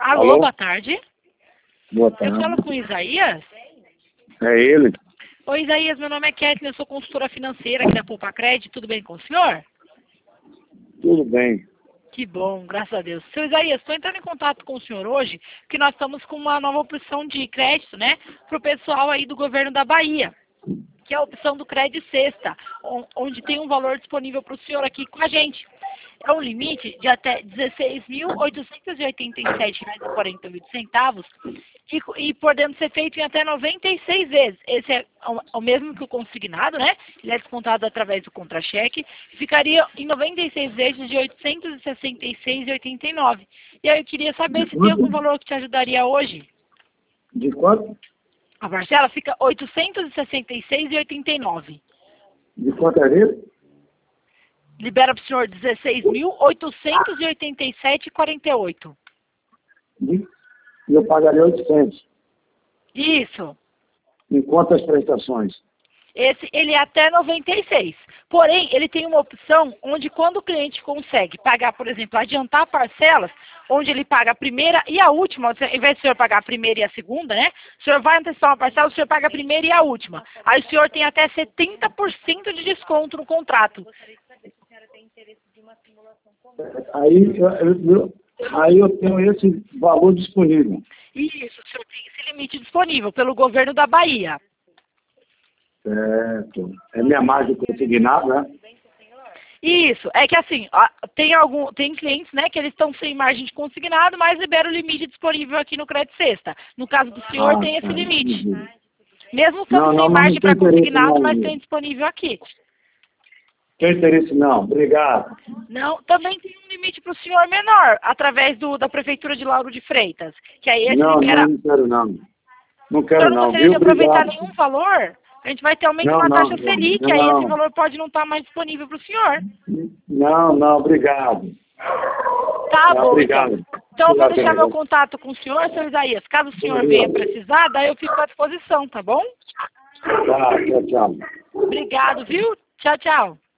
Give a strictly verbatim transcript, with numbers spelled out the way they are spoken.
Alô, Alô? boa tarde. Boa Eu tarde. falo com o Isaías. É ele? Oi, Isaías, meu nome é Kathleen, eu sou consultora financeira aqui da Poupa Crédito. Tudo bem com o senhor? Tudo bem. Que bom, graças a Deus. Seu Isaías, estou entrando em contato com o senhor hoje, porque nós estamos com uma nova opção de crédito, né, para o pessoal aí do governo da Bahia, que é a opção do Crédito Sexta, on- onde tem um valor disponível para o senhor aqui com a gente. É um limite de até dezesseis mil oitocentos e oitenta e sete reais e quarenta e oito centavos e, co- e podendo ser feito em até noventa e seis vezes. Esse é o, o mesmo que o consignado, né? Ele é descontado através do contra-cheque. Ficaria em noventa e seis vezes de oitocentos e sessenta e seis reais e oitenta e nove centavos. E aí eu queria saber De se tem algum quanto? valor que te ajudaria hoje. De quanto? A parcela fica oitocentos e sessenta e seis reais e oitenta e nove centavos. De quanto é isso? Libera para o senhor dezesseis mil oitocentos e oitenta e sete reais e quarenta e oito De... E eu pagaria oitocentos. Isso. Em quantas prestações? Esse, ele é até noventa e seis. Porém, ele tem uma opção onde quando o cliente consegue pagar, por exemplo, adiantar parcelas, onde ele paga a primeira e a última, ao invés do senhor pagar a primeira e a segunda, né? O senhor vai antecipar uma parcela, o senhor paga a primeira e a última. Aí o senhor tem até setenta por cento de desconto no contrato. Aí eu, eu- aí eu tenho esse valor disponível. Isso, o senhor tem esse limite disponível pelo governo da Bahia. Certo. É minha margem consignada, né? Isso, é que assim, a- tem algum, tem clientes, né, que eles estão sem margem de consignado, mas libera o limite disponível aqui no Crédito Sexta. No caso do senhor, Ah, tem esse tá. limite. Entendi. Mesmo estando Não, sem não, mas margem não tem para interesse consignado, não. mas Não tem disponível aqui. tem interesse não. Obrigado. Não, também tem um limite para o senhor menor, através do, da Prefeitura de Lauro de Freitas, que aí esse Não, libera. não, não quero não. Não O quero senhor não não, gostaria viu? de aproveitar Obrigado. nenhum valor? A gente vai ter aumento Não, na não, taxa não. Selic, aí esse Não, valor pode não estar mais disponível para o senhor. não, não, obrigado. Tá Tá, bom, obrigado. então. Então eu vou Obrigado, deixar meu obrigado. contato com o senhor, seu Isaías. Caso o senhor venha precisar, daí eu fico à disposição, tá bom? Tá, tchau, tchau. Obrigado, viu? Tchau, tchau.